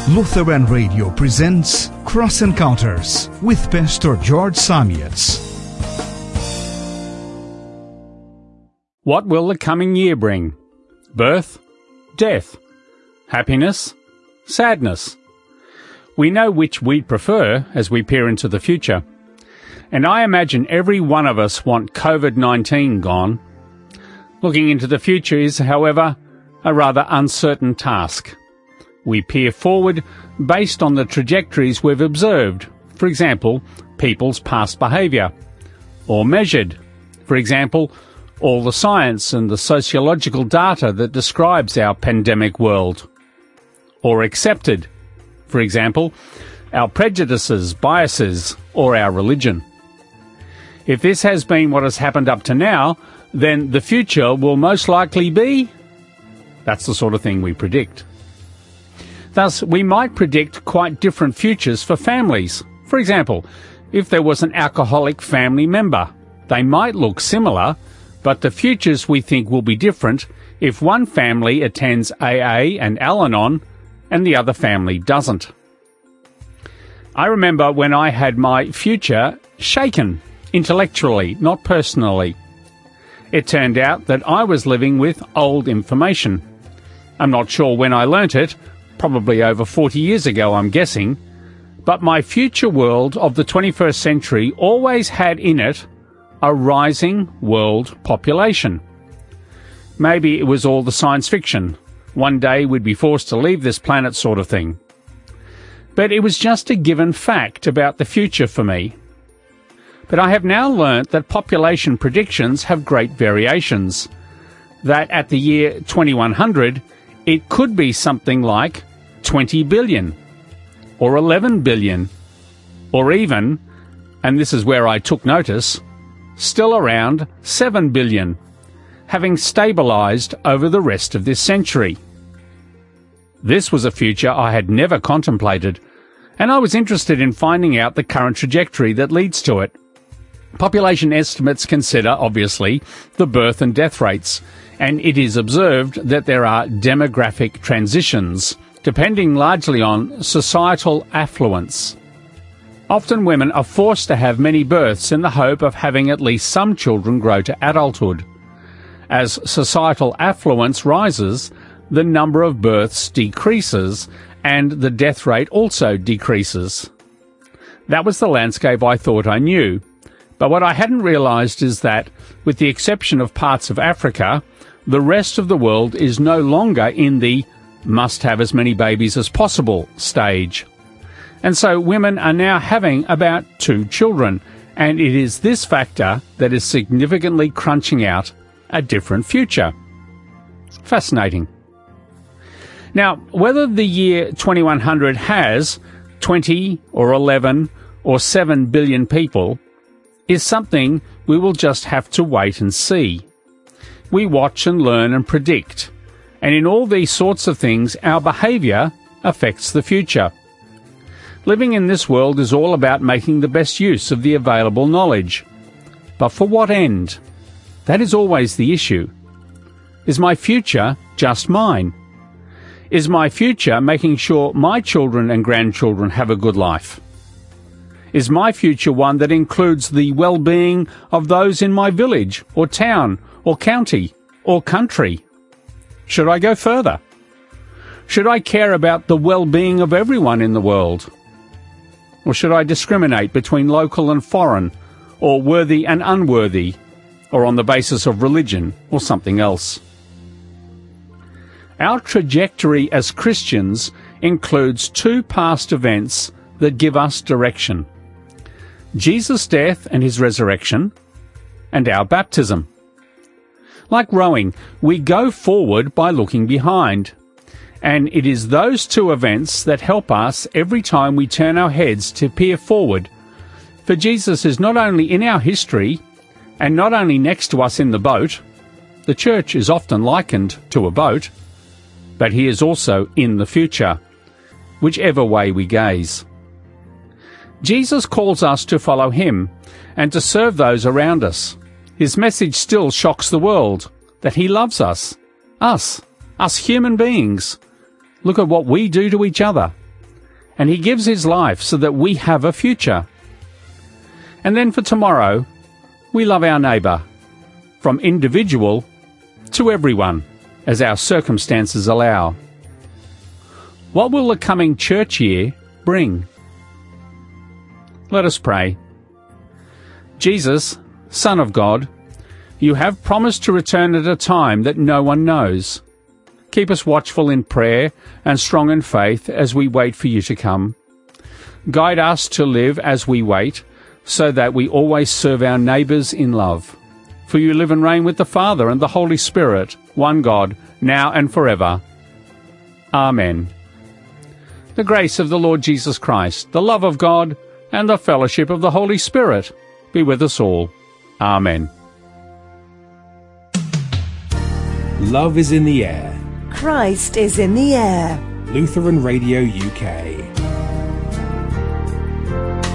Lutheran Radio presents Cross Encounters with Pastor George Samietz. What will the coming year bring? Birth, death, happiness, sadness. We know which we'd prefer as we peer into the future. And I imagine every one of us want COVID-19 gone. Looking into the future is, however, a rather uncertain task. We peer forward based on the trajectories we've observed, for example, people's past behaviour, or measured, for example, all the science and the sociological data that describes our pandemic world, or accepted, for example, our prejudices, biases, or our religion. If this has been what has happened up to now, then the future will most likely be... That's the sort of thing we predict. Thus, we might predict quite different futures for families. For example, if there was an alcoholic family member, they might look similar, but the futures we think will be different if one family attends AA and Al-Anon and the other family doesn't. I remember when I had my future shaken, intellectually, not personally. It turned out that I was living with old information. I'm not sure when I learnt it, probably over 40 years ago, I'm guessing, but my future world of the 21st century always had in it a rising world population. Maybe it was all the science fiction, one day we'd be forced to leave this planet sort of thing. But it was just a given fact about the future for me. But I have now learnt that population predictions have great variations, that at the year 2100, it could be something like 20 billion, or 11 billion, or even, and this is where I took notice, still around 7 billion, having stabilised over the rest of this century. This was a future I had never contemplated, and I was interested in finding out the current trajectory that leads to it. Population estimates consider, obviously, the birth and death rates, and it is observed that there are demographic transitions, depending largely on societal affluence. Often women are forced to have many births in the hope of having at least some children grow to adulthood. As societal affluence rises, the number of births decreases, and the death rate also decreases. That was the landscape I thought I knew. But what I hadn't realised is that, with the exception of parts of Africa, the rest of the world is no longer in the must have as many babies as possible stage. And so women are now having about 2 children, and it is this factor that is significantly crunching out a different future. Fascinating. Now, whether the year 2100 has 20 or 11 or 7 billion people is something we will just have to wait and see. We watch and learn and predict, and in all these sorts of things our behaviour affects the future. Living in this world is all about making the best use of the available knowledge. But for what end? That is always the issue. Is my future just mine? Is my future making sure my children and grandchildren have a good life? Is my future one that includes the well-being of those in my village or town or county or country? Should I go further? Should I care about the well-being of everyone in the world? Or should I discriminate between local and foreign, or worthy and unworthy, or on the basis of religion or something else? Our trajectory as Christians includes 2 past events that give us direction: Jesus' death and his resurrection, and our baptism. Like rowing, we go forward by looking behind, and it is those 2 events that help us every time we turn our heads to peer forward. For Jesus is not only in our history, and not only next to us in the boat — the church is often likened to a boat — but he is also in the future, whichever way we gaze. Jesus calls us to follow him and to serve those around us. His message still shocks the world, that he loves us human beings. Look at what we do to each other. and he gives his life so that we have a future. And then for tomorrow, we love our neighbour, from individual to everyone, as our circumstances allow. What will the coming church year bring? Let us pray. Jesus, Son of God, you have promised to return at a time that no one knows. Keep us watchful in prayer and strong in faith as we wait for you to come. Guide us to live as we wait, so that we always serve our neighbours in love. For you live and reign with the Father and the Holy Spirit, one God, now and forever. Amen. The grace of the Lord Jesus Christ, the love of God, and the fellowship of the Holy Spirit be with us all. Amen. Love is in the air. Christ is in the air. Lutheran Radio UK.